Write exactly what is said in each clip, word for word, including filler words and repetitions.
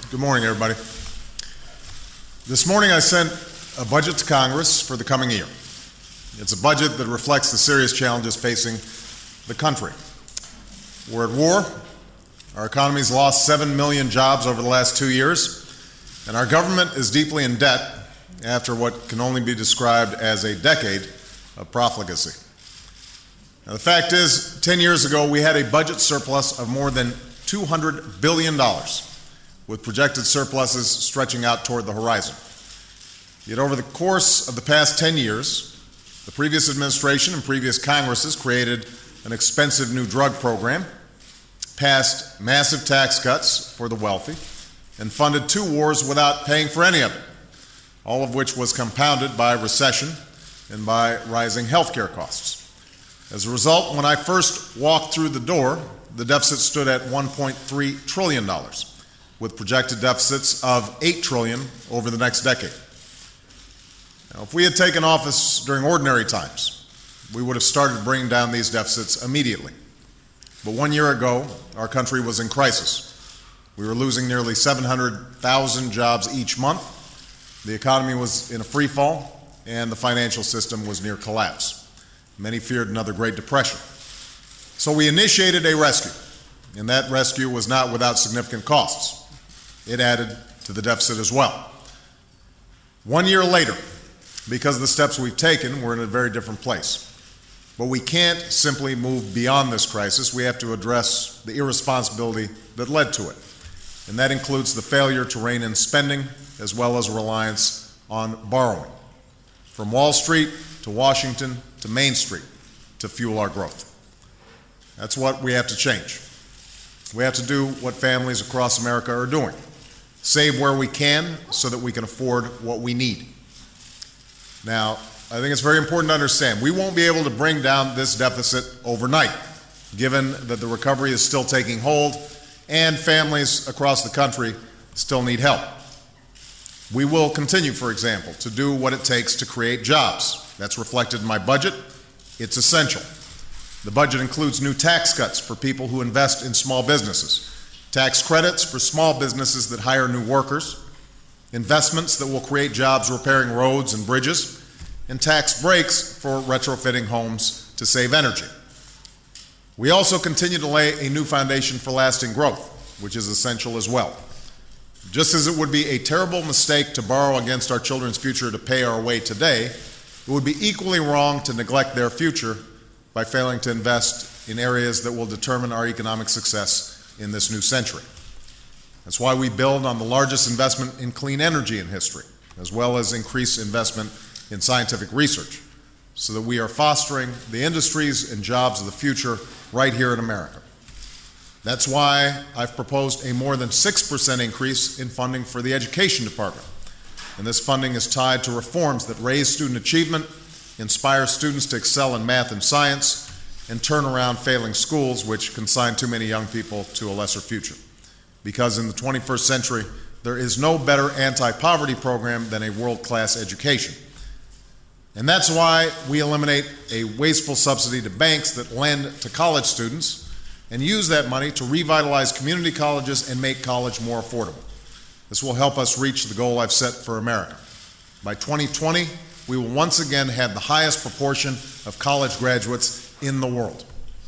Good morning, everybody. This morning I sent a budget to Congress for the coming year. It's a budget that reflects the serious challenges facing the country. We're at war. Our economy's lost seven million jobs over the last two years, and our government is deeply in debt after what can only be described as a decade of profligacy. Now, the fact is, ten years ago, we had a budget surplus of more than two hundred billion dollars, with projected surpluses stretching out toward the horizon. Yet over the course of the past ten years, the previous administration and previous Congresses created an expensive new drug program, passed massive tax cuts for the wealthy, and funded two wars without paying for any of it, all of which was compounded by recession and by rising health care costs. As a result, when I first walked through the door, the deficit stood at one point three trillion dollars, with projected deficits of eight trillion dollars over the next decade. Now, if we had taken office during ordinary times, we would have started bringing down these deficits immediately. But one year ago, our country was in crisis. We were losing nearly seven hundred thousand jobs each month. The economy was in a free fall, and the financial system was near collapse. Many feared another Great Depression. So we initiated a rescue, and that rescue was not without significant costs. It added to the deficit as well. One year later, because of the steps we've taken, we're in a very different place. But we can't simply move beyond this crisis. We have to address the irresponsibility that led to it. And that includes the failure to rein in spending as well as reliance on borrowing, from Wall Street to Washington to Main Street, to fuel our growth. That's what we have to change. We have to do what families across America are doing. Save where we can so that we can afford what we need. Now, I think it's very important to understand, we won't be able to bring down this deficit overnight, given that the recovery is still taking hold and families across the country still need help. We will continue, for example, to do what it takes to create jobs. That's reflected in my budget. It's essential. The budget includes new tax cuts for people who invest in small businesses, tax credits for small businesses that hire new workers, investments that will create jobs repairing roads and bridges, and tax breaks for retrofitting homes to save energy. We also continue to lay a new foundation for lasting growth, which is essential as well. Just as it would be a terrible mistake to borrow against our children's future to pay our way today, it would be equally wrong to neglect their future by failing to invest in areas that will determine our economic success in this new century. That's why we build on the largest investment in clean energy in history, as well as increase investment in scientific research, so that we are fostering the industries and jobs of the future right here in America. That's why I've proposed a more than six percent increase in funding for the Education Department. And this funding is tied to reforms that raise student achievement, inspire students to excel in math and science, and turn around failing schools, which consign too many young people to a lesser future. Because in the twenty-first century, there is no better anti-poverty program than a world-class education. And that's why we eliminate a wasteful subsidy to banks that lend to college students and use that money to revitalize community colleges and make college more affordable. This will help us reach the goal I've set for America. By twenty twenty, we will once again have the highest proportion of college graduates in the world.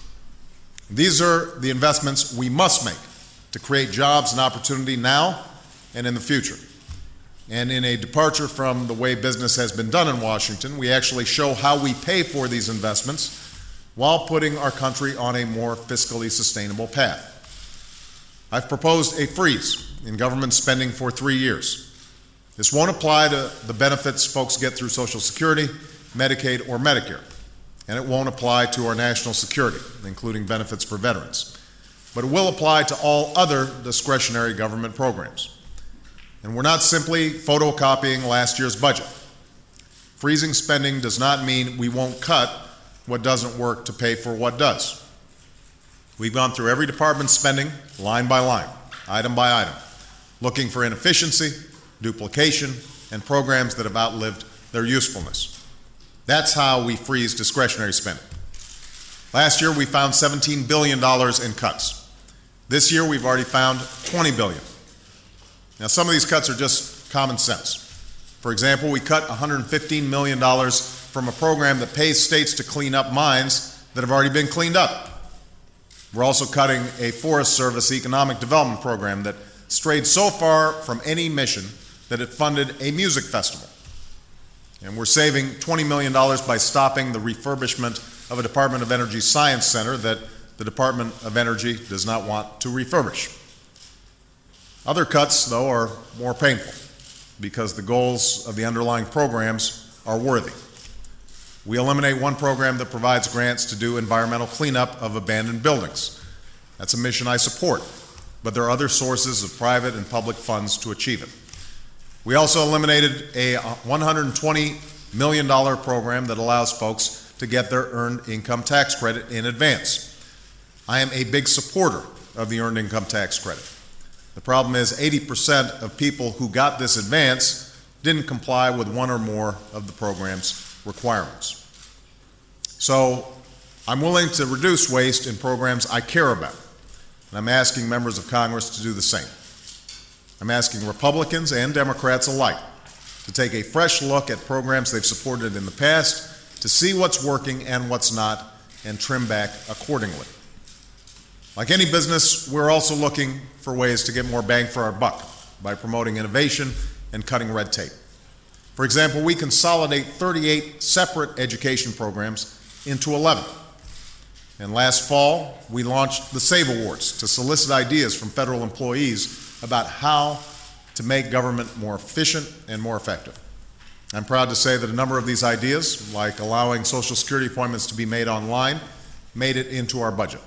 These are the investments we must make to create jobs and opportunity now and in the future. And in a departure from the way business has been done in Washington, we actually show how we pay for these investments while putting our country on a more fiscally sustainable path. I've proposed a freeze in government spending for three years. This won't apply to the benefits folks get through Social Security, Medicaid, or Medicare, and it won't apply to our national security, including benefits for veterans. But it will apply to all other discretionary government programs. And we're not simply photocopying last year's budget. Freezing spending does not mean we won't cut what doesn't work to pay for what does. We've gone through every department's spending, line by line, item by item, looking for inefficiency, duplication, and programs that have outlived their usefulness. That's how we freeze discretionary spending. Last year, we found seventeen billion dollars in cuts. This year, we've already found twenty billion dollars. Now, some of these cuts are just common sense. For example, we cut one hundred fifteen million dollars from a program that pays states to clean up mines that have already been cleaned up. We're also cutting a Forest Service economic development program that strayed so far from any mission that it funded a music festival. And we're saving twenty million dollars by stopping the refurbishment of a Department of Energy Science Center that the Department of Energy does not want to refurbish. Other cuts, though, are more painful because the goals of the underlying programs are worthy. We eliminate one program that provides grants to do environmental cleanup of abandoned buildings. That's a mission I support, but there are other sources of private and public funds to achieve it. We also eliminated a one hundred twenty million dollars program that allows folks to get their earned income tax credit in advance. I am a big supporter of the earned income tax credit. The problem is eighty percent of people who got this advance didn't comply with one or more of the program's requirements. So I'm willing to reduce waste in programs I care about, and I'm asking members of Congress to do the same. I'm asking Republicans and Democrats alike to take a fresh look at programs they've supported in the past, to see what's working and what's not, and trim back accordingly. Like any business, we're also looking for ways to get more bang for our buck by promoting innovation and cutting red tape. For example, we consolidate thirty-eight separate education programs into eleven. And last fall, we launched the SAVE Awards to solicit ideas from federal employees about how to make government more efficient and more effective. I'm proud to say that a number of these ideas, like allowing Social Security appointments to be made online, made it into our budget.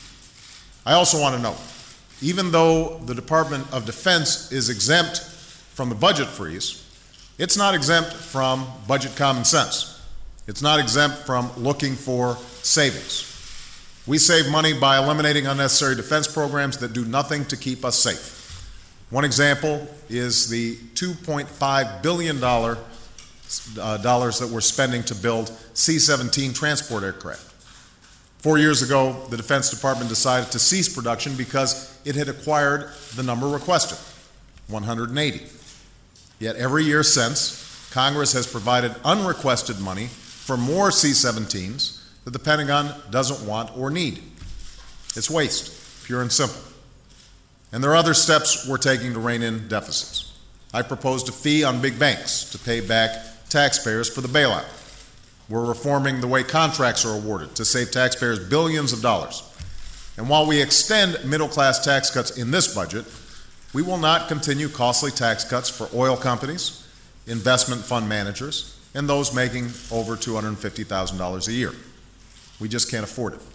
I also want to note, even though the Department of Defense is exempt from the budget freeze, it's not exempt from budget common sense. It's not exempt from looking for savings. We save money by eliminating unnecessary defense programs that do nothing to keep us safe. One example is the two point five billion dollars uh, dollars that we're spending to build C seventeen transport aircraft. Four years ago, the Defense Department decided to cease production because it had acquired the number requested, one hundred eighty. Yet every year since, Congress has provided unrequested money for more C seventeens that the Pentagon doesn't want or need. It's waste, pure and simple. And there are other steps we're taking to rein in deficits. I proposed a fee on big banks to pay back taxpayers for the bailout. We're reforming the way contracts are awarded to save taxpayers billions of dollars. And while we extend middle-class tax cuts in this budget, we will not continue costly tax cuts for oil companies, investment fund managers, and those making over two hundred fifty thousand dollars a year. We just can't afford it.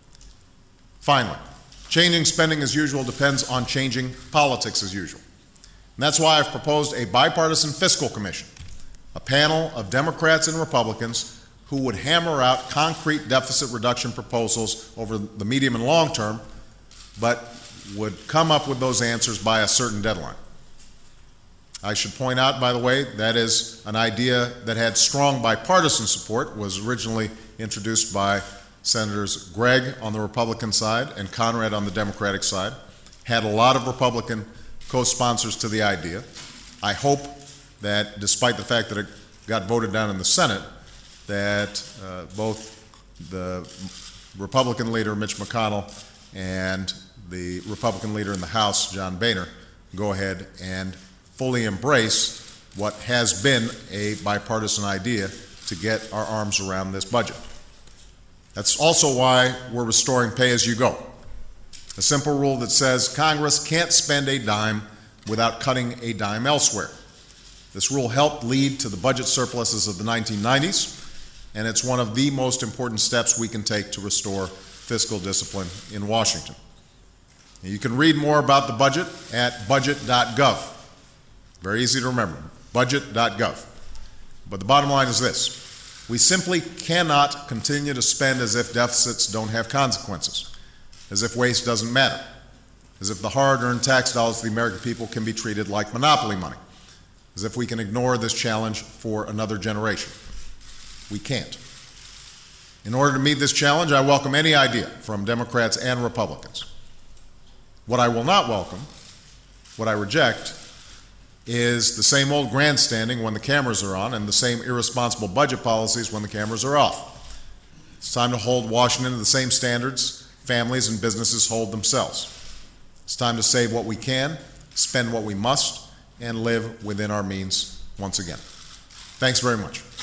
Finally, changing spending as usual depends on changing politics as usual. And that's why I've proposed a bipartisan fiscal commission, a panel of Democrats and Republicans who would hammer out concrete deficit reduction proposals over the medium and long term, but would come up with those answers by a certain deadline. I should point out, by the way, that is an idea that had strong bipartisan support, was originally introduced by Senators Gregg on the Republican side and Conrad on the Democratic side, had a lot of Republican co-sponsors to the idea. I hope that despite the fact that it got voted down in the Senate, that uh, both the Republican leader, Mitch McConnell, and the Republican leader in the House, John Boehner, go ahead and fully embrace what has been a bipartisan idea to get our arms around this budget. That's also why we're restoring pay-as-you-go, a simple rule that says Congress can't spend a dime without cutting a dime elsewhere. This rule helped lead to the budget surpluses of the nineteen nineties, and it's one of the most important steps we can take to restore fiscal discipline in Washington. You can read more about the budget at budget dot gov. Very easy to remember, budget dot gov. But the bottom line is this. We simply cannot continue to spend as if deficits don't have consequences, as if waste doesn't matter, as if the hard-earned tax dollars of the American people can be treated like monopoly money, as if we can ignore this challenge for another generation. We can't. In order to meet this challenge, I welcome any idea from Democrats and Republicans. What I will not welcome, what I reject, is the same old grandstanding when the cameras are on and the same irresponsible budget policies when the cameras are off. It's time to hold Washington to the same standards families and businesses hold themselves. It's time to save what we can, spend what we must, and live within our means once again. Thanks very much.